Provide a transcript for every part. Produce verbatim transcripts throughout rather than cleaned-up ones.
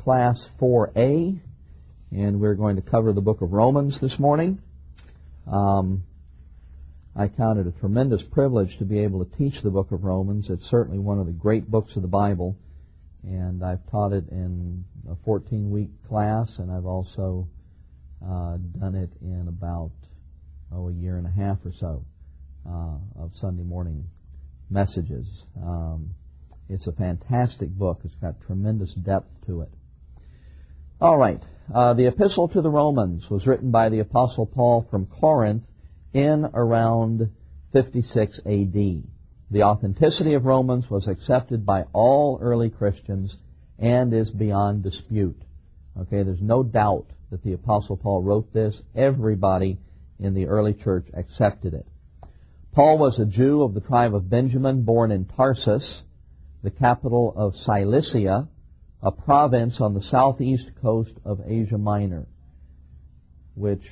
Class four A, and we're going to cover the book of Romans this morning. Um, I count it a tremendous privilege to be able to teach the book of Romans. It's certainly one of the great books of the Bible, and I've taught it in a fourteen-week class, and I've also uh, done it in about, oh, a year and a half or so uh, of Sunday morning messages. Um, it's a fantastic book. It's got tremendous depth to it. All right. Uh, the Epistle to the Romans was written by the Apostle Paul from Corinth in around fifty-six A D. The authenticity of Romans was accepted by all early Christians and is beyond dispute. Okay, there's no doubt that the Apostle Paul wrote this. Everybody in the early church accepted it. Paul was a Jew of the tribe of Benjamin, born in Tarsus, the capital of Cilicia, a province on the southeast coast of Asia Minor, which,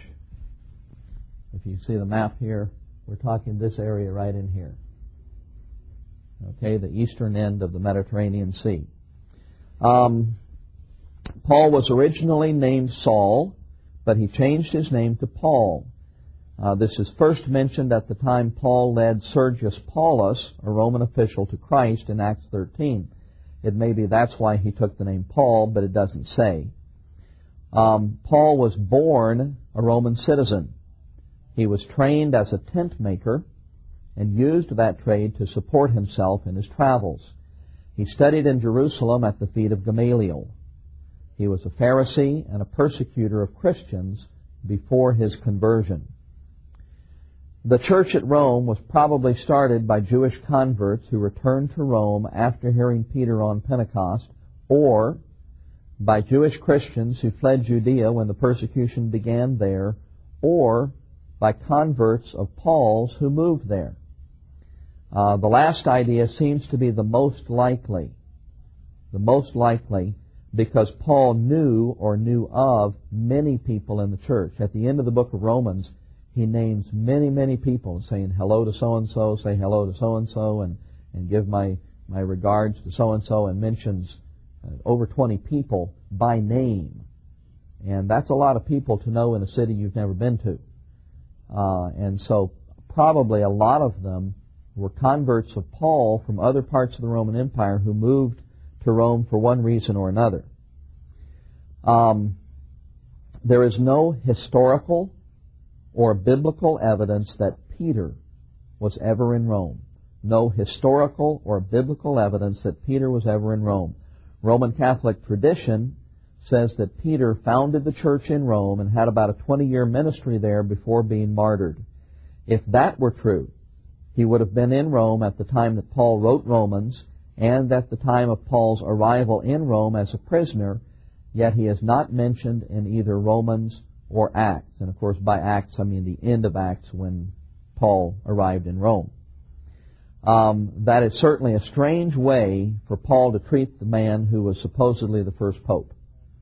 if you see the map here, we're talking this area right in here. Okay, the eastern end of the Mediterranean Sea. Um, Paul was originally named Saul, but he changed his name to Paul. Uh, this is first mentioned at the time Paul led Sergius Paulus, a Roman official, to Christ in Acts thirteen. It may be that's why he took the name Paul, but it doesn't say. Um, Paul was born a Roman citizen. He was trained as a tent maker and used that trade to support himself in his travels. He studied in Jerusalem at the feet of Gamaliel. He was a Pharisee and a persecutor of Christians before his conversion. The church at Rome was probably started by Jewish converts who returned to Rome after hearing Peter on Pentecost, or by Jewish Christians who fled Judea when the persecution began there, or by converts of Paul's who moved there. Uh, the last idea seems to be the most likely, the most likely because Paul knew or knew of many people in the church. At the end of the book of Romans, he names many, many people, saying hello to so-and-so, say hello to so-and-so, and, and give my, my regards to so-and-so, and mentions uh, over twenty people by name. And that's a lot of people to know in a city you've never been to. Uh, and so probably a lot of them were converts of Paul from other parts of the Roman Empire who moved to Rome for one reason or another. Um, there is no historical or biblical evidence that Peter was ever in Rome. No historical or biblical evidence that Peter was ever in Rome. Roman Catholic tradition says that Peter founded the church in Rome and had about a twenty-year ministry there before being martyred. If that were true, he would have been in Rome at the time that Paul wrote Romans and at the time of Paul's arrival in Rome as a prisoner, yet he is not mentioned in either Romans or Acts. And of course, by Acts, I mean the end of Acts when Paul arrived in Rome. Um, that is certainly a strange way for Paul to treat the man who was supposedly the first pope.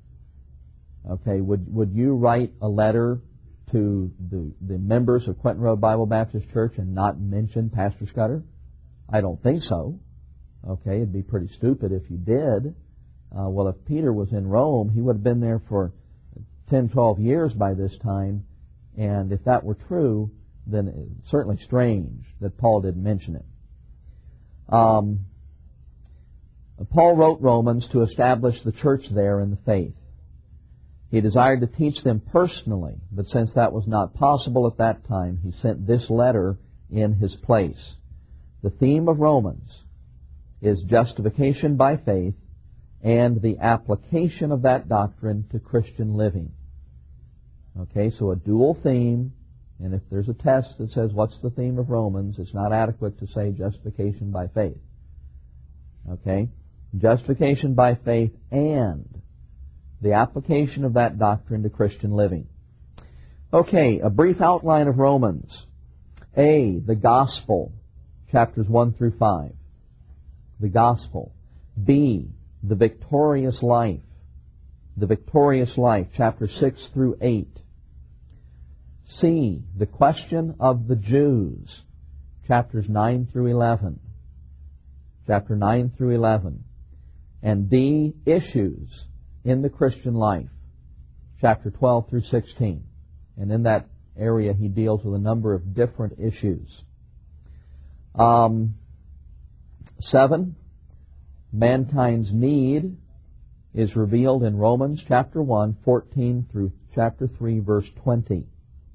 Okay, would would you write a letter to the, the members of Quentin Road Bible Baptist Church and not mention Pastor Scudder? I don't think so. Okay, it'd be pretty stupid if you did. Uh, well, if Peter was in Rome, he would have been there for ten, twelve years by this time, and if that were true, then it's certainly strange that Paul didn't mention it. Um, Paul wrote Romans to establish the church there in the faith. He desired to teach them personally, but since that was not possible at that time, he sent this letter in his place. The theme of Romans is justification by faith and the application of that doctrine to Christian living. Okay, so a dual theme, and if there's a test that says what's the theme of Romans, it's not adequate to say justification by faith. Okay, justification by faith and the application of that doctrine to Christian living. Okay, a brief outline of Romans. A, the gospel, chapters one through five. The gospel. B, the victorious life. The victorious life, chapters six through eight. C, the question of the Jews, chapters nine through eleven. Chapter nine through eleven. And D, issues, in the Christian life, chapter twelve through sixteen. And in that area he deals with a number of different issues. Um, seven, mankind's need is revealed in Romans chapter one, fourteen through chapter three, verse twenty.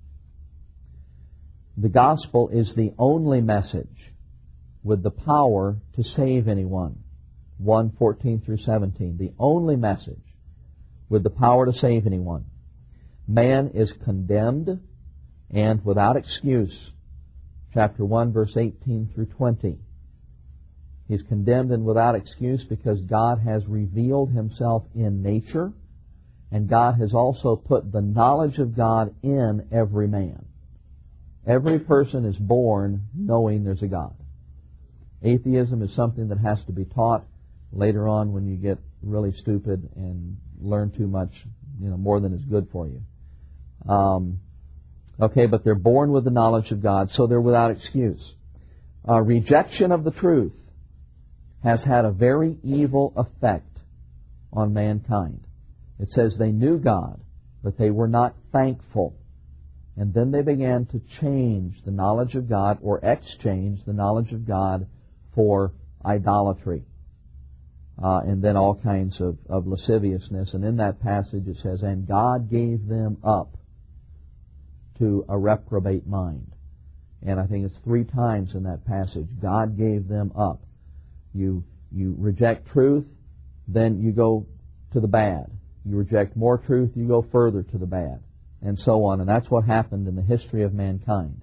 The gospel is the only message with the power to save anyone. one, fourteen through seventeen. The only message with the power to save anyone. Man is condemned and without excuse. Chapter one, verse eighteen through twenty. He's condemned and without excuse because God has revealed Himself in nature, and God has also put the knowledge of God in every man. Every person is born knowing there's a God. Atheism is something that has to be taught later on when you get really stupid and learn too much, you know, more than is good for you. Um, okay, but they're born with the knowledge of God, so they're without excuse. Uh, rejection of the truth has had a very evil effect on mankind. It says they knew God, but they were not thankful. And then they began to change the knowledge of God, or exchange the knowledge of God for idolatry. Uh, and then all kinds of, of lasciviousness. And in that passage it says, and God gave them up to a reprobate mind. And I think it's three times in that passage, God gave them up. You, you reject truth, then you go to the bad. You reject more truth, you go further to the bad. And so on. And that's what happened in the history of mankind.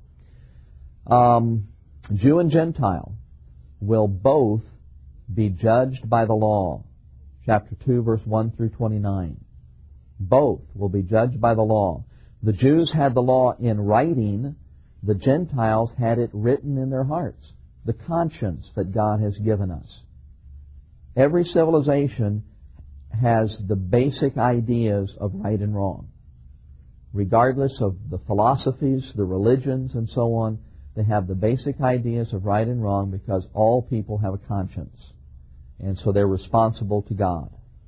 Um, Jew and Gentile will both be judged by the law. Chapter two, verse one through twenty-nine. Both will be judged by the law. The Jews had the law in writing. The Gentiles had it written in their hearts. The conscience that God has given us. Every civilization has the basic ideas of right and wrong. Regardless of the philosophies, the religions, and so on, they have the basic ideas of right and wrong because all people have a conscience. And so they're responsible to God.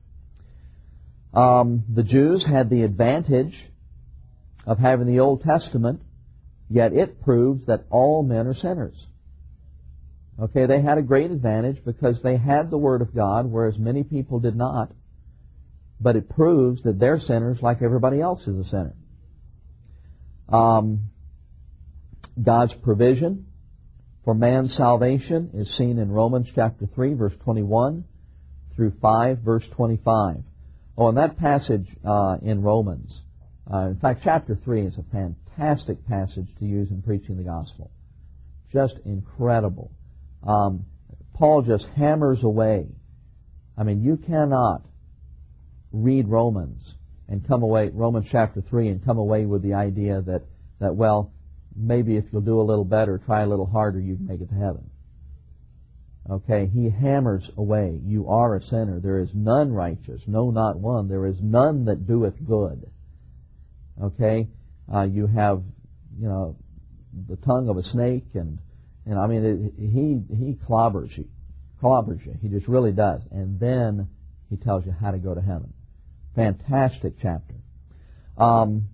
Um, the Jews had the advantage of having the Old Testament, yet it proves that all men are sinners. Okay, they had a great advantage because they had the Word of God, whereas many people did not. But it proves that they're sinners like everybody else is a sinner. Um, God's provision for man's salvation is seen in Romans chapter three, verse twenty-one through five, verse twenty-five. Oh, and that passage uh, in Romans, uh, in fact, chapter three is a fantastic passage to use in preaching the gospel. Just incredible. Um, Paul just hammers away. I mean, you cannot read Romans and come away, Romans chapter three, and come away with the idea that, that, well, maybe if you'll do a little better, try a little harder, you can make it to heaven. Okay, he hammers away. You are a sinner. There is none righteous, no, not one. There is none that doeth good. Okay, uh, you have, you know, the tongue of a snake, and, and I mean, it, he he clobbers you, clobbers you. He just really does. And then he tells you how to go to heaven. Fantastic chapter. Um,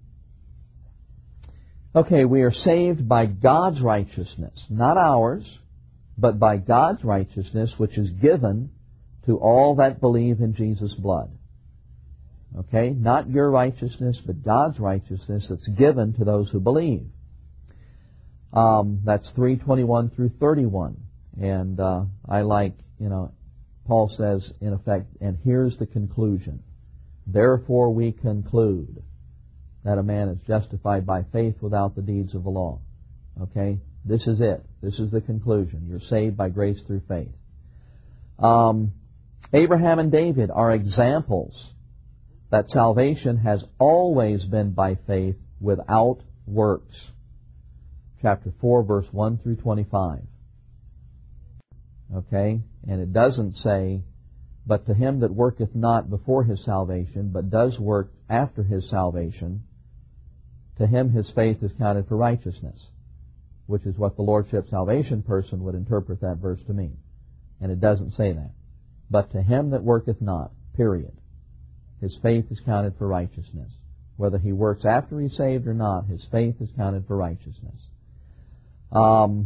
okay, we are saved by God's righteousness, not ours, but by God's righteousness, which is given to all that believe in Jesus' blood. Okay, not your righteousness, but God's righteousness that's given to those who believe. Um, that's three twenty-one through thirty-one, and uh, I like, you know, Paul says in effect, and here's the conclusion. Therefore we conclude that a man is justified by faith without the deeds of the law. Okay? This is it. This is the conclusion. You're saved by grace through faith. Um, Abraham and David are examples that salvation has always been by faith without works. Chapter four, verse one through twenty-five. Okay? And it doesn't say, but to him that worketh not before his salvation, but does work after his salvation, to him his faith is counted for righteousness, which is what the Lordship Salvation person would interpret that verse to mean. And it doesn't say that. But to him that worketh not, period. his faith is counted for righteousness. Whether he works after he's saved or not, his faith is counted for righteousness. Um,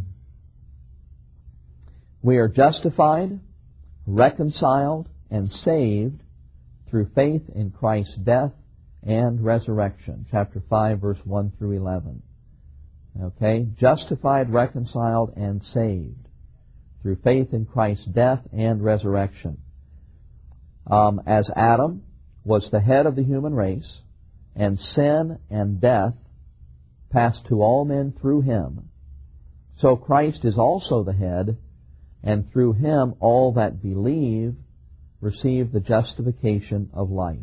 we are justified, reconciled, and saved through faith in Christ's death and resurrection. Chapter five, verse one through eleven. Okay? Justified, reconciled, and saved through faith in Christ's death and resurrection. Um, as Adam was the head of the human race, and sin and death passed to all men through him, so Christ is also the head, and through him all that believe receive the justification of life.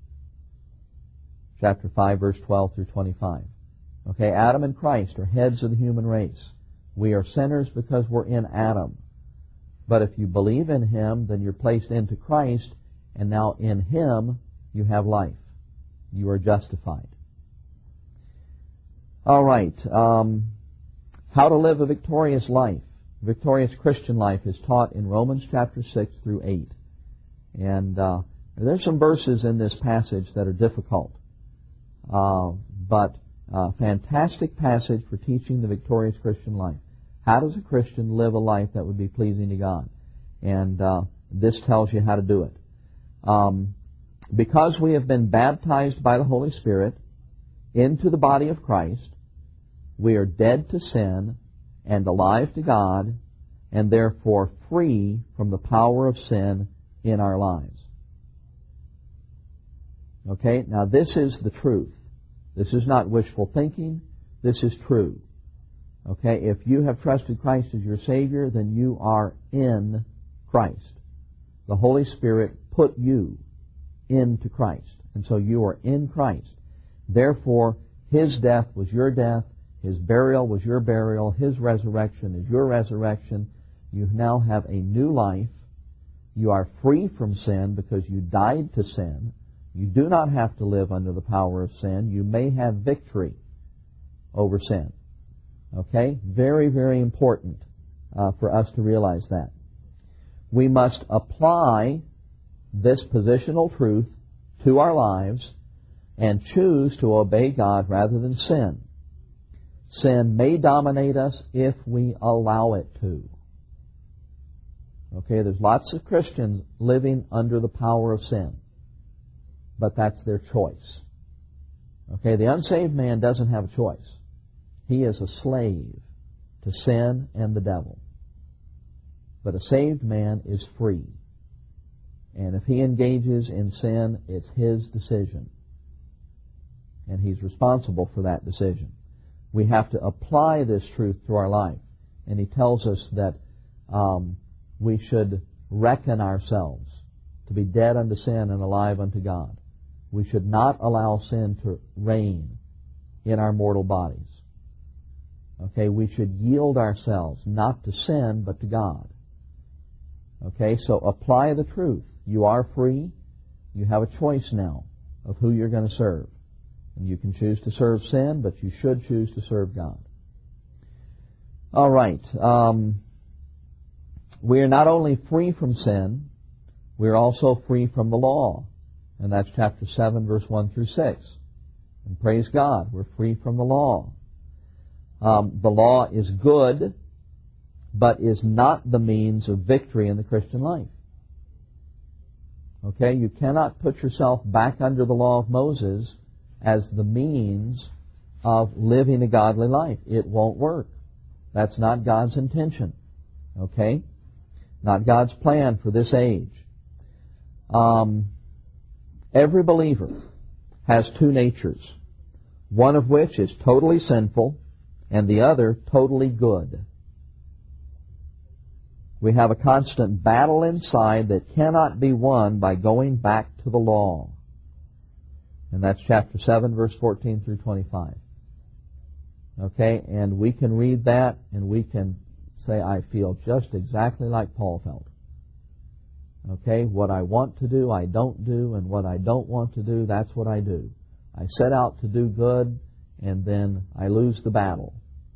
Chapter five, verse twelve through twenty-five. Okay, Adam and Christ are heads of the human race. We are sinners because we're in Adam. But if you believe in him, then you're placed into Christ, and now in him you have life. You are justified. All right. Um, how to live a victorious life. Victorious Christian life is taught in Romans chapter six through eight. And uh, there's some verses in this passage that are difficult. Uh, but a fantastic passage for teaching the victorious Christian life. How does a Christian live a life that would be pleasing to God? And uh, this tells you how to do it. Um, because we have been baptized by the Holy Spirit into the body of Christ, we are dead to sin and alive to God, and therefore free from the power of sin in our lives. Okay, now this is the truth. This is not wishful thinking. This is true. Okay, if you have trusted Christ as your Savior, then you are in Christ. The Holy Spirit put you into Christ. And so you are in Christ. Therefore, His death was your death. His burial was your burial. His resurrection is your resurrection. You now have a new life. You are free from sin because you died to sin. You do not have to live under the power of sin. You may have victory over sin. Okay? Very, very important uh, for us to realize that. We must apply this positional truth to our lives and choose to obey God rather than sin. Sin may dominate us if we allow it to. Okay, there's lots of Christians living under the power of sin, but that's their choice. Okay, the unsaved man doesn't have a choice. He is a slave to sin and the devil. But a saved man is free. And if he engages in sin, it's his decision. And he's responsible for that decision. We have to apply this truth to our life. And he tells us that um, we should reckon ourselves to be dead unto sin and alive unto God. We should not allow sin to reign in our mortal bodies. Okay, we should yield ourselves not to sin but to God. Okay, so apply the truth. You are free. You have a choice now of who you're going to serve. And you can choose to serve sin, but you should choose to serve God. All right. Um, we are not only free from sin, we are also free from the law. And that's chapter seven, verse one through six. And praise God, we're free from the law. Um, the law is good, but is not the means of victory in the Christian life. Okay, you cannot put yourself back under the law of Moses as the means of living a godly life. It won't work. That's not God's intention. Okay? Not God's plan for this age. Um, every believer has two natures, one of which is totally sinful and the other totally good. We have a constant battle inside that cannot be won by going back to the law. And that's chapter seven, verse fourteen through twenty-five. Okay, and we can read that and we can say, I feel just exactly like Paul felt. Okay, what I want to do, I don't do, and what I don't want to do, that's what I do. I set out to do good, and then I lose the battle.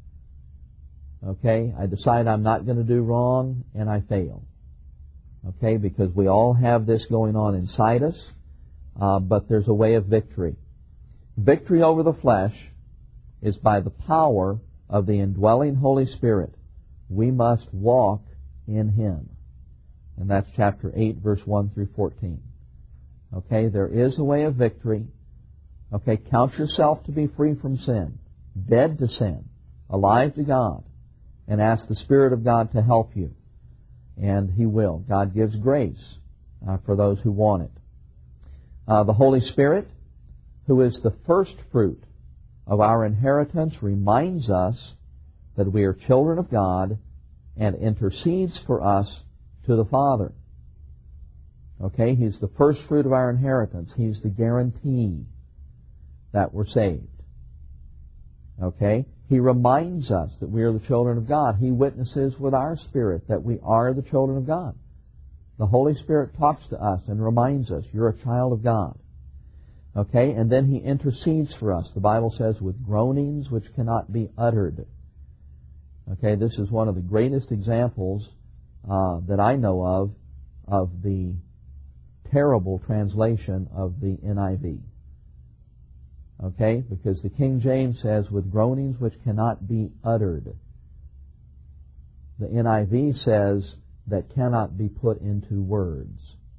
Okay, I decide I'm not going to do wrong, and I fail. Okay, because we all have this going on inside us. uh, but there's a way of victory. Victory over the flesh is by the power of the indwelling Holy Spirit. We must walk in Him. And that's chapter eight, verse one through fourteen. Okay, there is a way of victory. Okay, count yourself to be free from sin, dead to sin, alive to God, and ask the Spirit of God to help you. And He will. God gives grace uh, for those who want it. Uh, the Holy Spirit, who is the first fruit of our inheritance, reminds us that we are children of God and intercedes for us to the Father. Okay, He's the first fruit of our inheritance. He's the guarantee that we're saved. Okay, He reminds us that we are the children of God. He witnesses with our spirit that we are the children of God. The Holy Spirit talks to us and reminds us, you're a child of God. Okay, and then He intercedes for us. The Bible says, with groanings which cannot be uttered. Okay, this is one of the greatest examples uh, that I know of of the terrible translation of the N I V. Okay, because the King James says, with groanings which cannot be uttered. The N I V says, that cannot be put into words.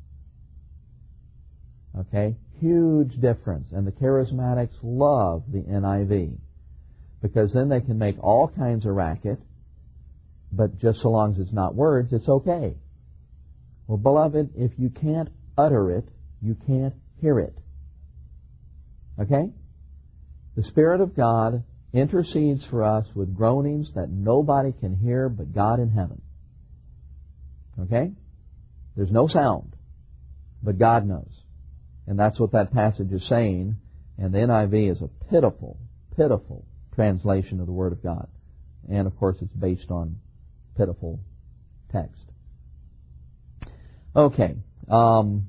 Okay, huge difference. And the charismatics love the N I V, because then they can make all kinds of racket, but just so long as it's not words, it's okay. Well, beloved, if you can't utter it, you can't hear it. Okay? The Spirit of God intercedes for us with groanings that nobody can hear but God in heaven. Okay? There's no sound, but God knows. And that's what that passage is saying. And the N I V is a pitiful, pitiful translation of the Word of God. And, of course, it's based on pitiful text. Okay. Um,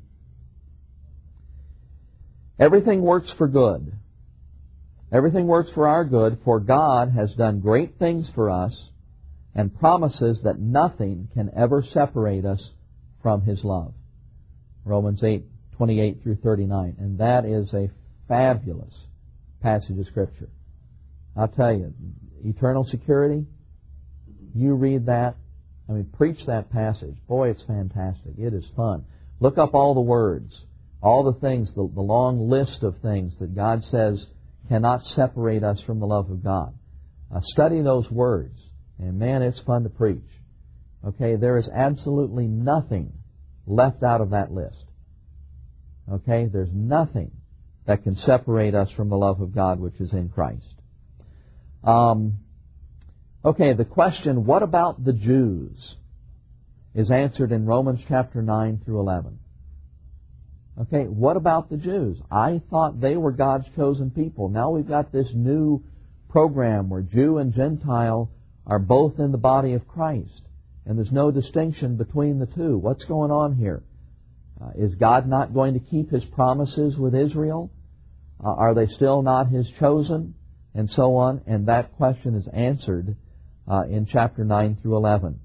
everything works for good. Everything works for our good, for God has done great things for us and promises that nothing can ever separate us from His love. Romans eight, twenty-eight through thirty-nine. And that is a fabulous passage of Scripture. I'll tell you, eternal security, you read that, I mean, preach that passage. Boy, it's fantastic. It is fun. Look up all the words, all the things, the, the long list of things that God says cannot separate us from the love of God. Uh, study those words, and man, it's fun to preach. Okay, there is absolutely nothing left out of that list. Okay, there's nothing that can separate us from the love of God which is in Christ. Um, okay, the question, what about the Jews, is answered in Romans chapter nine through eleven. Okay, what about the Jews? I thought they were God's chosen people. Now we've got this new program where Jew and Gentile are both in the body of Christ, and there's no distinction between the two. What's going on here? Uh, is God not going to keep His promises with Israel? Uh, are they still not His chosen? And so on. And that question is answered uh, in chapter nine through eleven.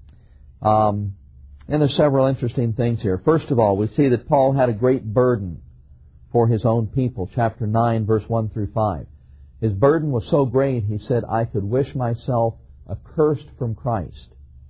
Um, and there's several interesting things here. First of all, we see that Paul had a great burden for his own people. Chapter nine, verse one through five. His burden was so great, he said, I could wish myself accursed from Christ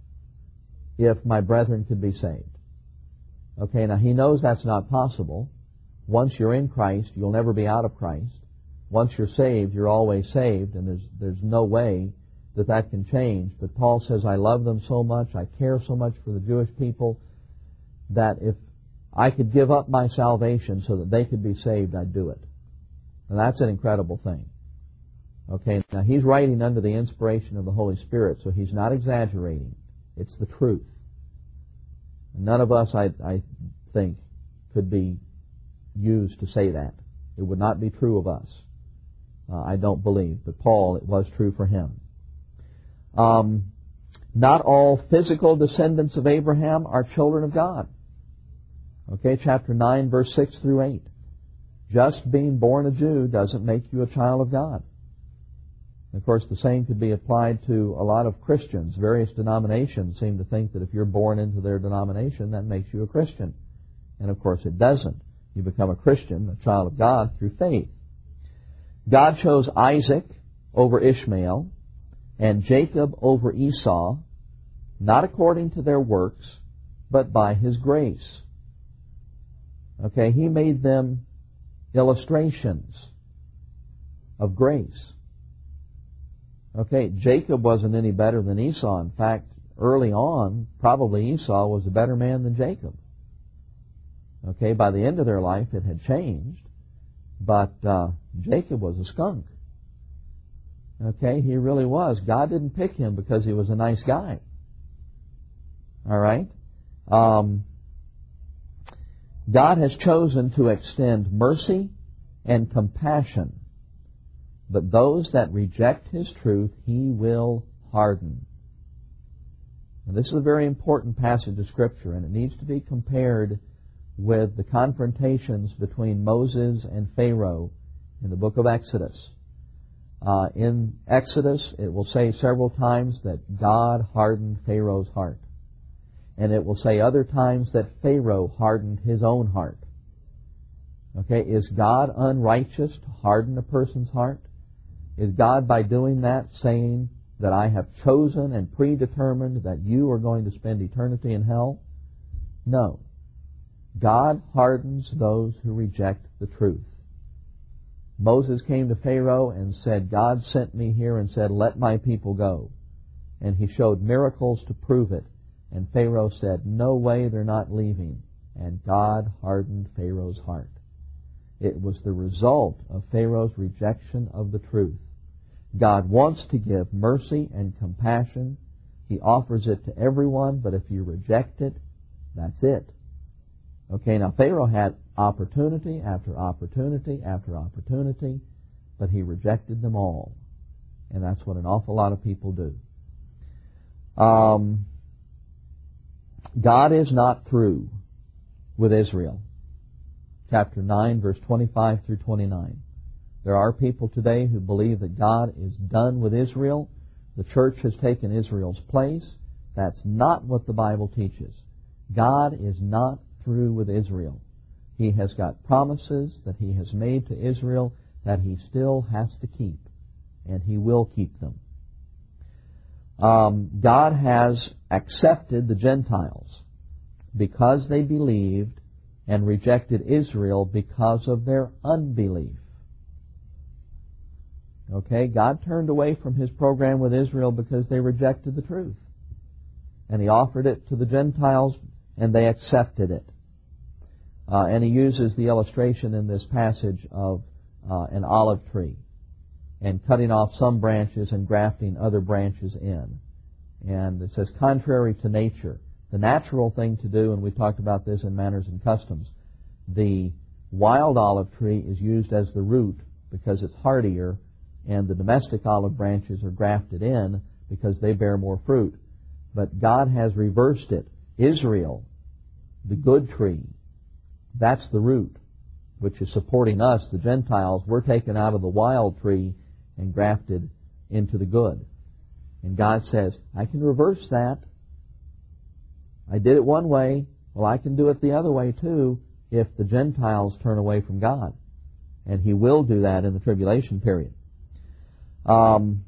if my brethren could be saved. Okay, now he knows that's not possible. Once you're in Christ, you'll never be out of Christ. Once you're saved, you're always saved, and there's there's no way that that can change. But Paul says, I love them so much, I care so much for the Jewish people, that if I could give up my salvation so that they could be saved, I'd do it. And that's an incredible thing. Okay, now he's writing under the inspiration of the Holy Spirit, so he's not exaggerating. It's the truth. None of us, I, I think, could be used to say that. It would not be true of us. Uh, I don't believe. But Paul, it was true for him. Um, not all physical descendants of Abraham are children of God. Okay, chapter nine, verse six through eight. Just being born a Jew doesn't make you a child of God. Of course, the same could be applied to a lot of Christians. Various denominations seem to think that if you're born into their denomination, that makes you a Christian. And of course it doesn't. You become a Christian, a child of God, through faith. God chose Isaac over Ishmael and Jacob over Esau, not according to their works, but by His grace. Okay, He made them illustrations of grace. Okay, Jacob wasn't any better than Esau. In fact, early on, probably Esau was a better man than Jacob. Okay, by the end of their life it had changed, but uh, Jacob was a skunk. Okay, he really was. God didn't pick him because he was a nice guy. All right? Um, God has chosen to extend mercy and compassion, but those that reject His truth, He will harden. And this is a very important passage of Scripture, and it needs to be compared with the confrontations between Moses and Pharaoh in the book of Exodus. Uh, in Exodus, it will say several times that God hardened Pharaoh's heart. And it will say other times that Pharaoh hardened his own heart. Okay, is God unrighteous to harden a person's heart? Is God, by doing that, saying that I have chosen and predetermined that you are going to spend eternity in hell? No. God hardens those who reject the truth. Moses came to Pharaoh and said, God sent me here and said, let my people go. And he showed miracles to prove it. And Pharaoh said, no way, they're not leaving. And God hardened Pharaoh's heart. It was the result of Pharaoh's rejection of the truth. God wants to give mercy and compassion. He offers it to everyone, but if you reject it, that's it. Okay, now Pharaoh had opportunity after opportunity after opportunity, but he rejected them all. And that's what an awful lot of people do. Um, God is not through with Israel. Chapter nine, verse twenty-five through twenty-nine. There are people today who believe that God is done with Israel. The church has taken Israel's place. That's not what the Bible teaches. God is not through with Israel. He has got promises that He has made to Israel that He still has to keep, and He will keep them. Um, God has accepted the Gentiles because they believed and rejected Israel because of their unbelief. Okay, God turned away from His program with Israel because they rejected the truth. And He offered it to the Gentiles, and they accepted it. Uh, and He uses the illustration in this passage of uh, an olive tree and cutting off some branches and grafting other branches in. And it says, contrary to nature, the natural thing to do, and we talked about this in Manners and Customs, the wild olive tree is used as the root because it's hardier, and the domestic olive branches are grafted in because they bear more fruit. But God has reversed it. Israel, the good tree, that's the root, which is supporting us, the Gentiles. We're taken out of the wild tree and grafted into the good. And God says, I can reverse that. I did it one way. Well, I can do it the other way too if the Gentiles turn away from God. And He will do that in the tribulation period. Um,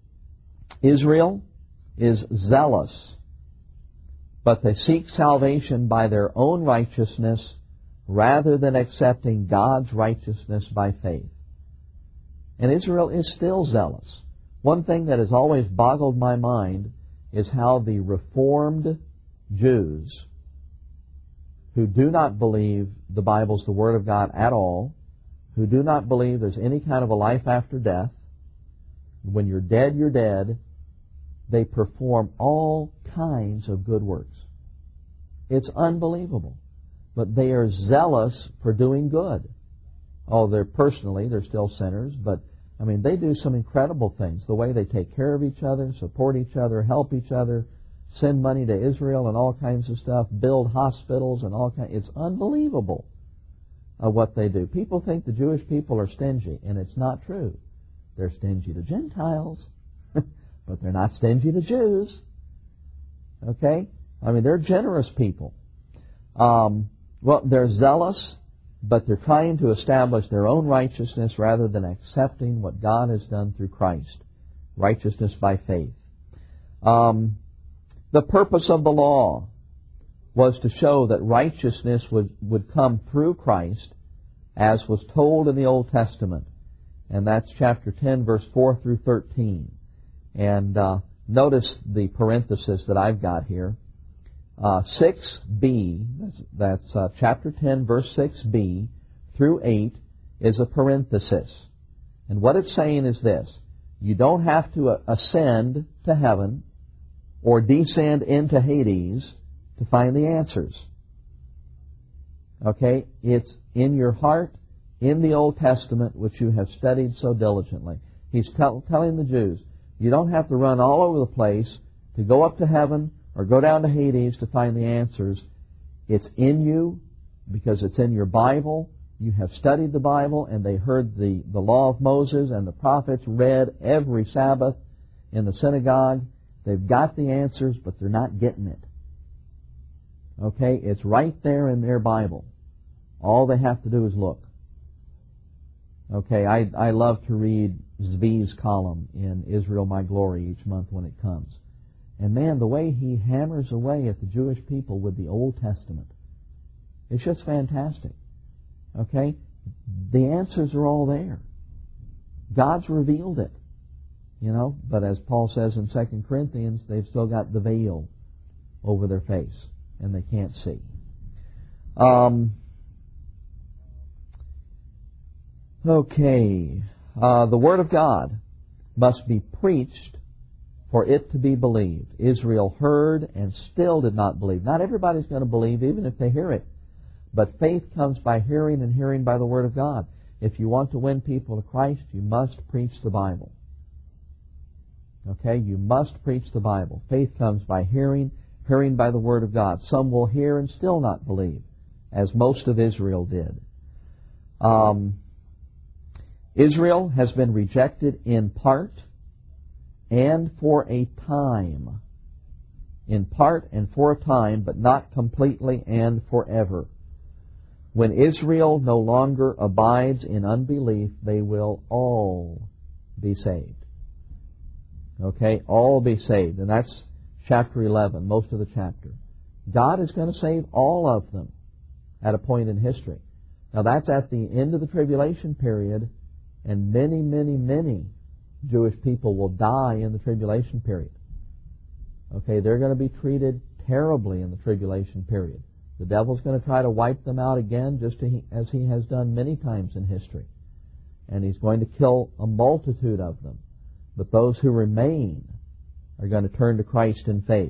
Israel is zealous, but they seek salvation by their own righteousness rather than accepting God's righteousness by faith. And Israel is still zealous. One thing that has always boggled my mind is how the Reformed Jews, who do not believe the Bible's the Word of God at all, who do not believe there's any kind of a life after death, when you're dead, you're dead, they perform all kinds of good works. It's unbelievable. But they are zealous for doing good. Oh, they're personally, they're still sinners, but, I mean, they do some incredible things. The way they take care of each other, support each other, help each other, send money to Israel and all kinds of stuff, build hospitals and all kinds. It's unbelievable uh, what they do. People think the Jewish people are stingy, and it's not true. They're stingy to Gentiles, but they're not stingy to Jews. Okay? I mean, they're generous people. Um, well, they're zealous but they're trying to establish their own righteousness rather than accepting what God has done through Christ. Righteousness by faith. Um, the purpose of the law was to show that righteousness would, would come through Christ, as was told in the Old Testament. And that's chapter ten, verse four through thirteen. And uh, notice the parenthesis that I've got here. Uh, six b, that's, that's uh, chapter ten, verse six b through eight, is a parenthesis. And what it's saying is this: you don't have to uh, ascend to heaven or descend into Hades to find the answers. Okay? It's in your heart, in the Old Testament, which you have studied so diligently. He's tell, telling the Jews, you don't have to run all over the place to go up to heaven or go down to Hades to find the answers. It's in you because it's in your Bible. You have studied the Bible, and they heard the, the law of Moses and the prophets read every Sabbath in the synagogue. They've got the answers, but they're not getting it. Okay? It's right there in their Bible. All they have to do is look. Okay, I, I love to read Zvi's column in Israel My Glory each month when it comes. And man, the way he hammers away at the Jewish people with the Old Testament, it's just fantastic. Okay? The answers are all there. God's revealed it. You know, but as Paul says in Second Corinthians, they've still got the veil over their face, and they can't see. Um... Okay, uh, the Word of God must be preached for it to be believed. Israel heard and still did not believe. Not everybody's going to believe even if they hear it. But faith comes by hearing, and hearing by the Word of God. If you want to win people to Christ, you must preach the Bible. Okay, you must preach the Bible. Faith comes by hearing, hearing by the Word of God. Some will hear and still not believe, as most of Israel did. Um... Israel has been rejected in part and for a time. In part and for a time, but not completely and forever. When Israel no longer abides in unbelief, they will all be saved. Okay, all be saved. And that's chapter eleven, most of the chapter. God is going to save all of them at a point in history. Now that's at the end of the tribulation period. And many, many, many Jewish people will die in the tribulation period. Okay, they're going to be treated terribly in the tribulation period. The devil's going to try to wipe them out again, just as he has done many times in history. And he's going to kill a multitude of them. But those who remain are going to turn to Christ in faith.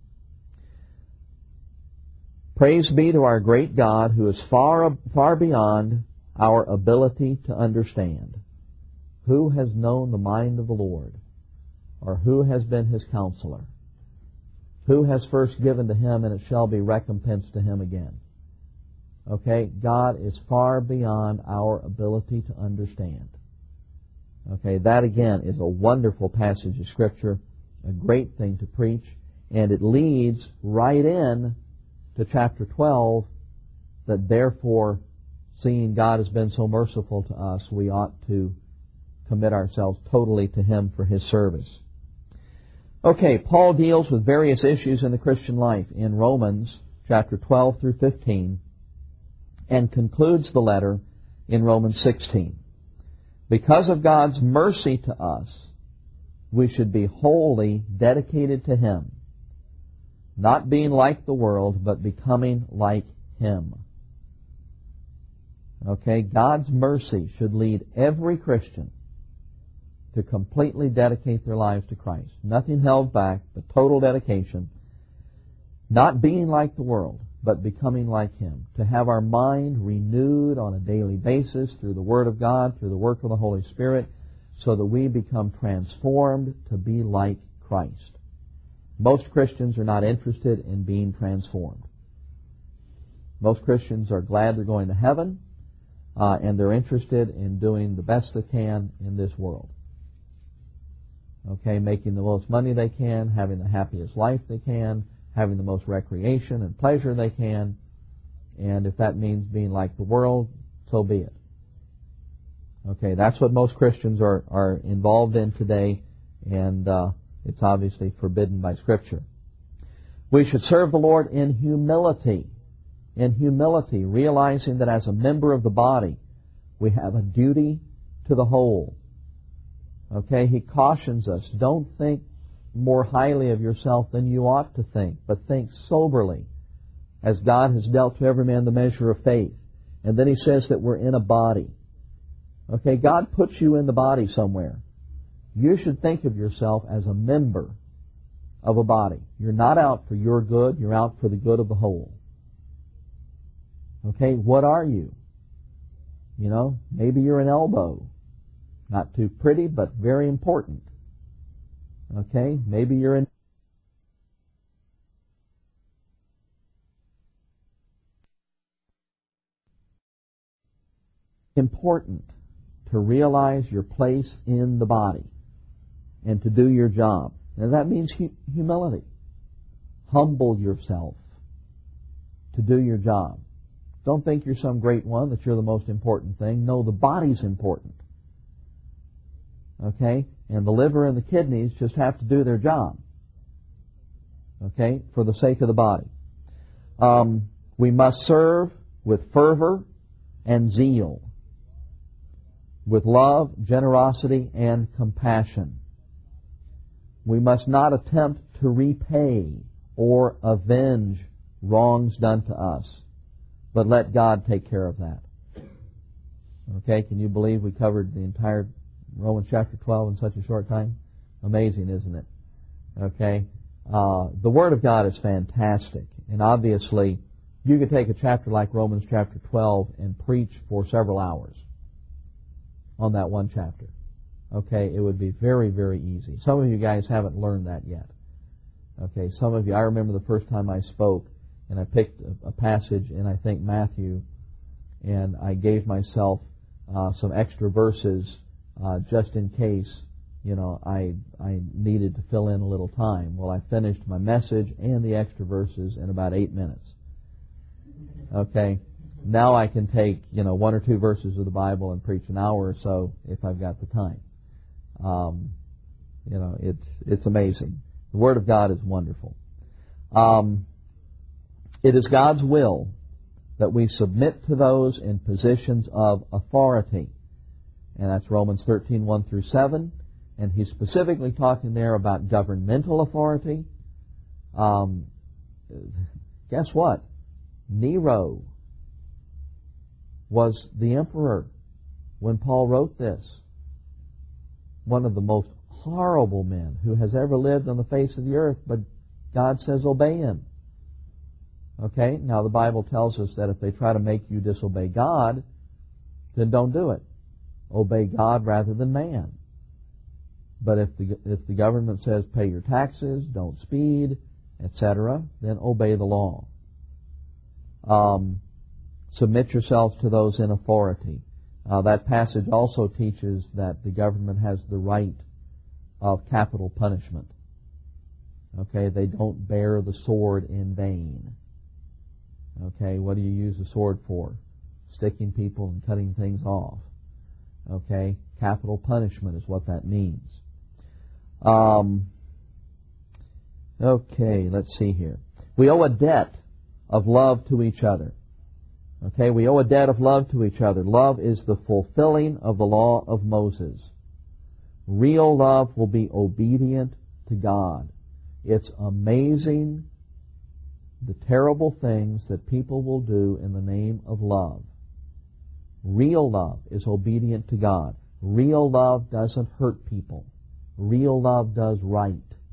Praise be to our great God, who is far, far beyond our ability to understand. Who has known the mind of the Lord? Or who has been His counselor? Who has first given to Him, and it shall be recompensed to him again? Okay, God is far beyond our ability to understand. Okay, that again is a wonderful passage of Scripture, a great thing to preach, and it leads right in to chapter twelve, that therefore, seeing God has been so merciful to us, we ought to commit ourselves totally to Him for His service. Okay, Paul deals with various issues in the Christian life in Romans chapter twelve through fifteen, and concludes the letter in Romans sixteen. Because of God's mercy to us, we should be wholly dedicated to Him, not being like the world, but becoming like Him. Okay, God's mercy should lead every Christian to completely dedicate their lives to Christ. Nothing held back, but total dedication. Not being like the world, but becoming like Him. To have our mind renewed on a daily basis through the Word of God, through the work of the Holy Spirit, so that we become transformed to be like Christ. Most Christians are not interested in being transformed. Most Christians are glad they're going to heaven, uh, and they're interested in doing the best they can in this world. Okay, making the most money they can, having the happiest life they can, having the most recreation and pleasure they can, And if that means being like the world, so be it. Okay, that's what most Christians are, are involved in today, and uh, it's obviously forbidden by Scripture. We should serve the Lord in humility. In humility, realizing that as a member of the body, we have a duty to the whole. Okay, he cautions us, don't think more highly of yourself than you ought to think, but think soberly, as God has dealt to every man the measure of faith. And then he says that we're in a body. Okay, God puts you in the body somewhere. You should think of yourself as a member of a body. You're not out for your good, you're out for the good of the whole. Okay, what are you? You know, maybe you're an elbow. Not too pretty, but very important. Okay, maybe you're an important to realize your place in the body and to do your job. And that means hu- humility. Humble yourself to do your job. Don't think you're some great one, that you're the most important thing. No, the body's important. Okay? And the liver and the kidneys just have to do their job. Okay? For the sake of the body. Um, we must serve with fervor and zeal, with love, generosity, and compassion. We must not attempt to repay or avenge wrongs done to us, but let God take care of that. Okay, can you believe we covered the entire Romans chapter twelve in such a short time? Amazing, isn't it? Okay, uh, the Word of God is fantastic, and obviously you could take a chapter like Romans chapter twelve and preach for several hours on that one chapter. Okay, it would be very, very easy. Some of you guys haven't learned that yet. Okay, some of you, I remember the first time I spoke, and I picked a, a passage in, I think, Matthew, and I gave myself uh, some extra verses uh, just in case, you know, I I needed to fill in a little time. Well, I finished my message and the extra verses in about eight minutes. Okay, now I can take, you know, one or two verses of the Bible and preach an hour or so if I've got the time. Um, you know, it's it's amazing. The Word of God is wonderful. Um, it is God's will that we submit to those in positions of authority. And that's Romans thirteen, one through seven. And he's specifically talking there about governmental authority. Um, guess what? Nero was the emperor when Paul wrote this. One of the most horrible men who has ever lived on the face of the earth, but God says obey him. Okay, now the Bible tells us that if they try to make you disobey God, then don't do it. Obey God rather than man. But if the if the government says pay your taxes, don't speed, et cetera, then obey the law. Um, submit yourselves to those in authority. Uh, that passage also teaches that the government has the right of capital punishment. Okay, they don't bear the sword in vain. Okay, what do you use the sword for? Sticking people and cutting things off. Okay, capital punishment is what that means. Um, okay, let's see here. We owe a debt of love to each other. Okay, we owe a debt of love to each other. Love is the fulfilling of the law of Moses. Real love will be obedient to God. It's amazing the terrible things that people will do in the name of love. Real love is obedient to God. Real love doesn't hurt people. Real love does right.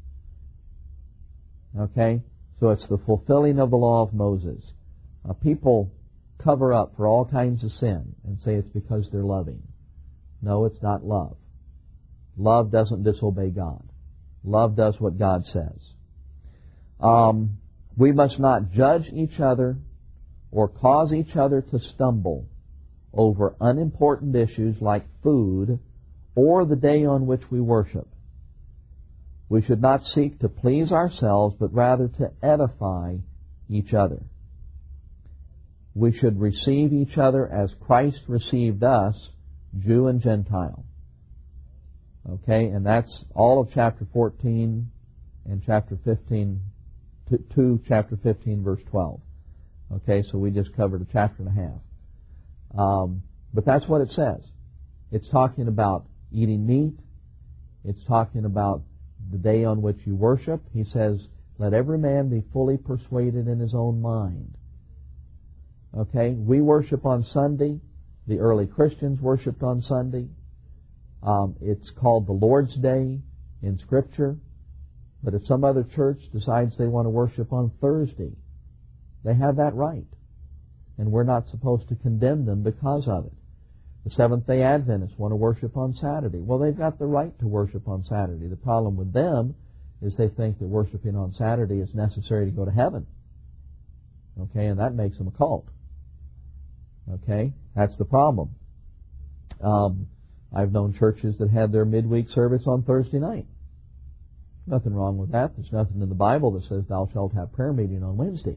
Okay? So it's the fulfilling of the law of Moses. Uh, people cover up for all kinds of sin and say it's because they're loving. No, it's not love. Love doesn't disobey God. Love does what God says. Um, we must not judge each other or cause each other to stumble over unimportant issues like food or the day on which we worship. We should not seek to please ourselves, but rather to edify each other. we should receive each other as Christ received us, Jew and Gentile. Okay, and that's all of chapter fourteen and chapter fifteen, to chapter fifteen, verse twelve. Okay, so we just covered a chapter and a half. Um, but that's what it says. It's talking about eating meat. It's talking about the day on which you worship. He says, let every man be fully persuaded in his own mind. Okay, we worship on Sunday. The early Christians worshipped on Sunday. Um, it's called the Lord's Day in Scripture. But if some other church decides they want to worship on Thursday, they have that right. And we're not supposed to condemn them because of it. The Seventh-day Adventists want to worship on Saturday. Well, they've got the right to worship on Saturday. The problem with them is they think that worshiping on Saturday is necessary to go to heaven. Okay, and that makes them a cult. Okay, that's the problem. Um, I've known churches that had their midweek service on Thursday night. Nothing wrong with that. There's nothing in the Bible that says thou shalt have prayer meeting on Wednesday.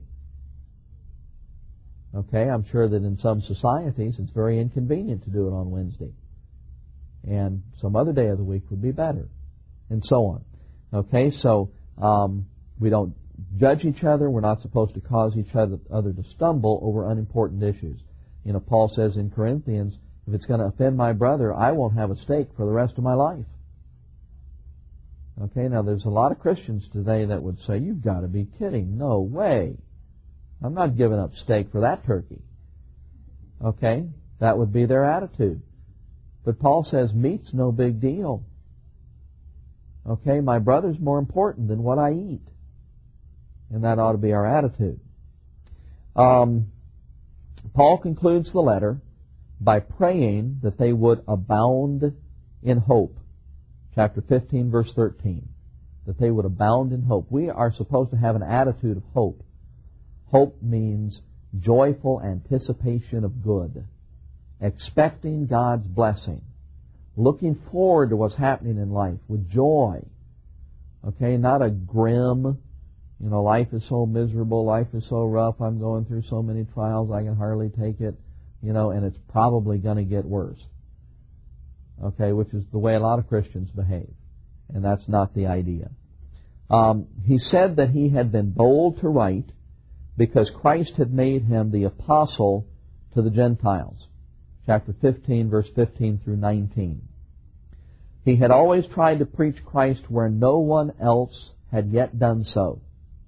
Okay, I'm sure that in some societies it's very inconvenient to do it on Wednesday. And some other day of the week would be better. And so on. Okay, so um, we don't judge each other. We're not supposed to cause each other, other to stumble over unimportant issues. You know, Paul says in Corinthians, if it's going to offend my brother, I won't have a steak for the rest of my life. Okay, now there's a lot of Christians today that would say, you've got to be kidding. No way. I'm not giving up steak for that turkey. Okay, that would be their attitude. But Paul says, meat's no big deal. Okay, my brother's more important than what I eat. And that ought to be our attitude. Um, Paul concludes the letter by praying that they would abound in hope. Chapter fifteen, verse thirteen. That they would abound in hope. We are supposed to have an attitude of hope. Hope means joyful anticipation of good. Expecting God's blessing. Looking forward to what's happening in life with joy. Okay, not a grim, you know, life is so miserable, life is so rough, I'm going through so many trials, I can hardly take it, you know, and it's probably going to get worse. Okay, which is the way a lot of Christians behave. And that's not the idea. Um, he said that he had been bold to write because Christ had made him the apostle to the Gentiles. Chapter fifteen, verse fifteen through nineteen. He had always tried to preach Christ where no one else had yet done so.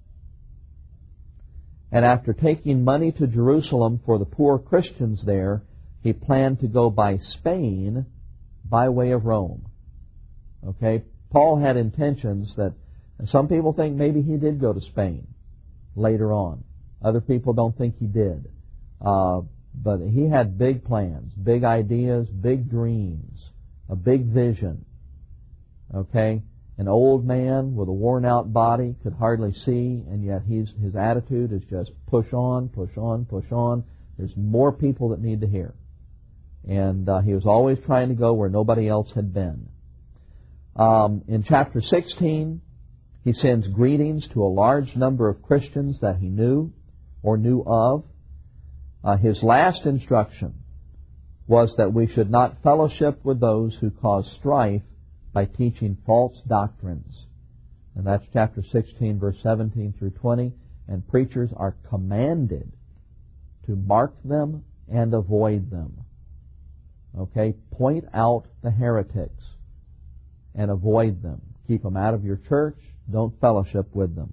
And after taking money to Jerusalem for the poor Christians there, he planned to go by Spain by way of Rome. Okay, Paul had intentions that, some people think maybe he did go to Spain later on. Other people don't think he did. Uh, but he had big plans, big ideas, big dreams, a big vision. Okay, an old man with a worn-out body could hardly see, and yet he's, his attitude is just push on, push on, push on. There's more people that need to hear. And uh, he was always trying to go where nobody else had been. Um, in chapter sixteen, he sends greetings to a large number of Christians that he knew or knew of. Uh, his last instruction was that we should not fellowship with those who cause strife by teaching false doctrines. And that's chapter sixteen, verse seventeen through twenty. And preachers are commanded to mark them and avoid them. Okay, point out the heretics and avoid them. Keep them out of your church. Don't fellowship with them.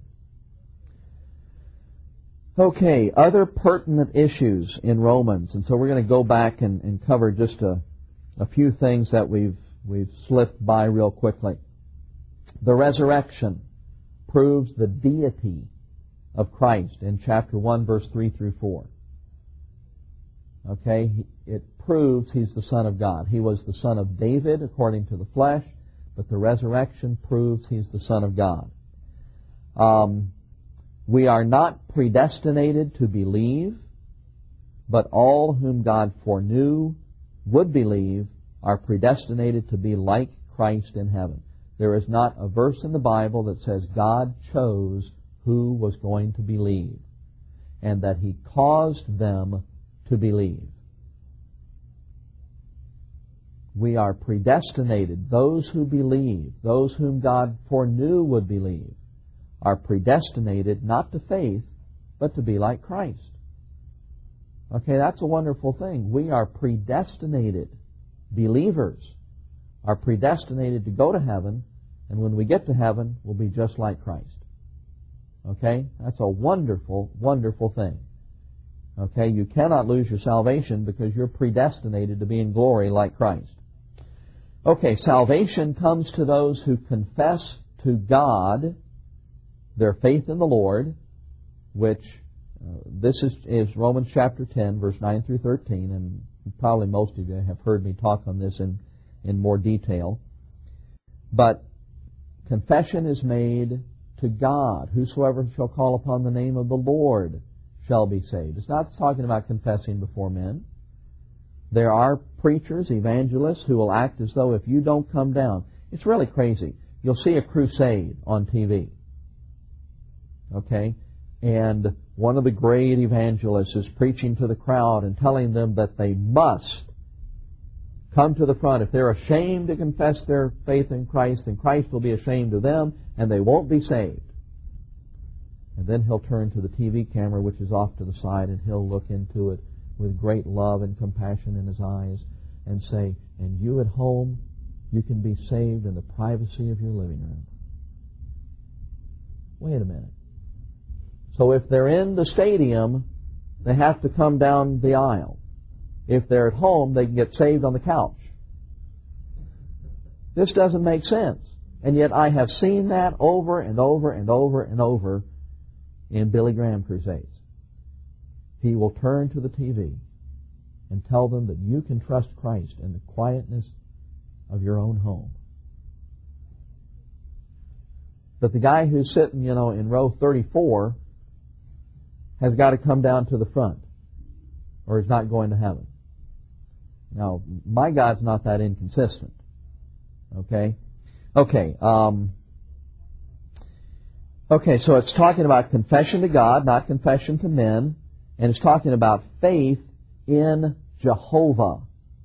Okay, other pertinent issues in Romans. And so we're going to go back and, and cover just a, a few things that we've, we've slipped by real quickly. The resurrection proves the deity of Christ in chapter one, verse three through four. Okay, it proves he's the Son of God. He was the son of David according to the flesh, but the resurrection proves he's the Son of God. Um, we are not predestinated to believe, but all whom God foreknew would believe are predestinated to be like Christ in heaven. There is not a verse in the Bible that says God chose who was going to believe. and that He caused them to believe. We are predestinated. Those who believe, those whom God foreknew would believe, are predestinated not to faith, but to be like Christ. Okay, that's a wonderful thing. We are predestinated. Believers are predestinated to go to heaven, and when we get to heaven, we'll be just like Christ. Okay, that's a wonderful, wonderful thing. Okay, you cannot lose your salvation because you're predestinated to be in glory like Christ. Okay, salvation comes to those who confess to God their faith in the Lord, which uh, this is, is Romans chapter ten, verse nine through thirteen, and probably most of you have heard me talk on this in, in more detail. But confession is made to God. Whosoever shall call upon the name of the Lord shall be saved. It's not talking about confessing before men. There are preachers, evangelists, who will act as though if you don't come down, it's really crazy. You'll see a crusade on T V. Okay? And one of the great evangelists is preaching to the crowd and telling them that they must come to the front. If they're ashamed to confess their faith in Christ, then Christ will be ashamed of them, and they won't be saved. And then he'll turn to the T V camera, which is off to the side, and he'll look into it with great love and compassion in his eyes and say, and you at home, you can be saved in the privacy of your living room. Wait a minute. So if they're in the stadium, they have to come down the aisle. If they're at home, they can get saved on the couch. This doesn't make sense. And yet I have seen that over and over and over and over in Billy Graham crusades. He will turn to the T V and tell them that you can trust Christ in the quietness of your own home. But the guy who's sitting, you know, in row thirty-four has got to come down to the front, or he's not going to heaven. Now, my God's not that inconsistent. Okay? Okay, um... Okay, so it's talking about confession to God, not confession to men. And it's talking about faith in Jehovah.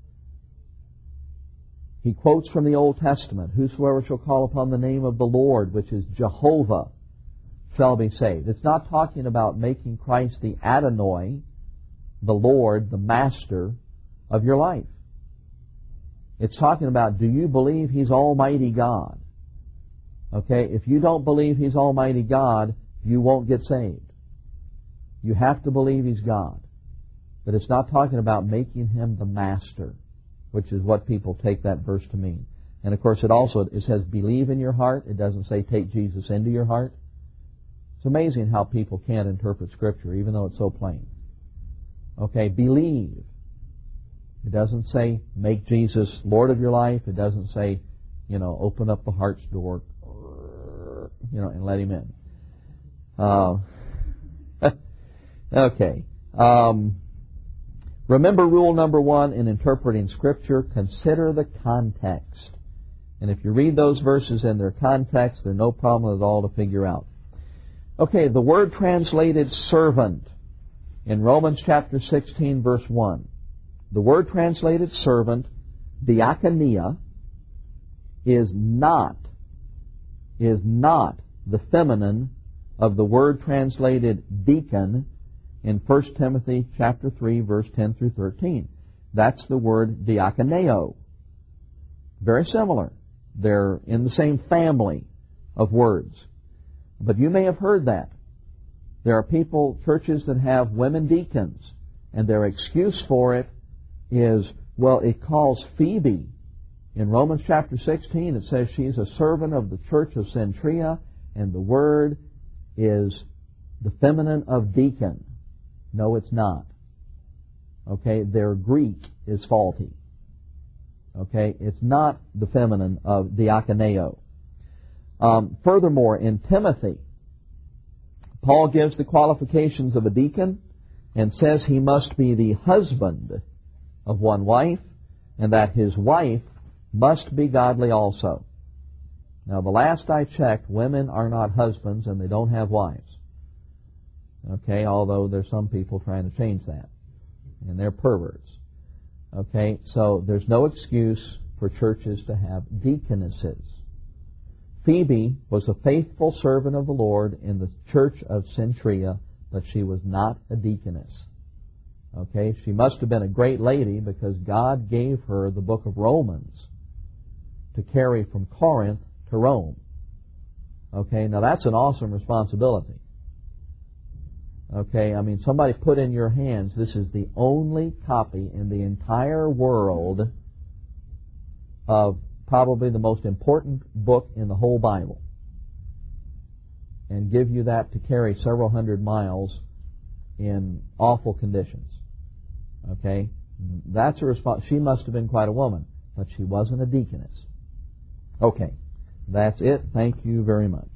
He quotes from the Old Testament, whosoever shall call upon the name of the Lord, which is Jehovah, shall be saved. It's not talking about making Christ the Adonai, the Lord, the Master of your life. It's talking about, do you believe He's Almighty God? Okay, if you don't believe He's Almighty God, you won't get saved. You have to believe He's God. But it's not talking about making Him the Master, which is what people take that verse to mean. And of course it also, it says believe in your heart. It doesn't say take Jesus into your heart. It's amazing how people can't interpret Scripture, even though it's so plain. Okay, believe. It doesn't say make Jesus Lord of your life. It doesn't say, you know, open up the heart's door, you know, and let Him in. Uh, okay. Um, remember rule number one in interpreting Scripture, consider the context. And if you read those verses in their context, they're no problem at all to figure out. Okay, the word translated servant in Romans chapter sixteen, verse one. The word translated servant, diakonia, is not, is not the feminine of the word translated deacon in First Timothy chapter three, verse ten through thirteen. That's the word diakoneo. Very similar. They're in the same family of words. But you may have heard that. There are people, churches that have women deacons, and their excuse for it is, well, it calls Phoebe. In Romans chapter sixteen, it says she's a servant of the church of Centria, and the word is the feminine of deacon. No, it's not. Okay, their Greek is faulty. Okay, it's not the feminine of diakoneo. Um, furthermore, in Timothy, Paul gives the qualifications of a deacon and says he must be the husband of one wife, and that his wife must be godly also. Now, the last I checked, women are not husbands and they don't have wives. Okay, although there's some people trying to change that, and they're perverts. Okay, so there's no excuse for churches to have deaconesses. Phoebe was a faithful servant of the Lord in the church of Cenchrea, but she was not a deaconess. Okay, she must have been a great lady because God gave her the book of Romans to carry from Corinth to Rome. Okay, now that's an awesome responsibility. Okay, I mean, somebody put in your hands, this is the only copy in the entire world of probably the most important book in the whole Bible, and give you that to carry several hundred miles in awful conditions. Okay, that's a response. She must have been quite a woman, but she wasn't a deaconess. Okay, that's it. Thank you very much.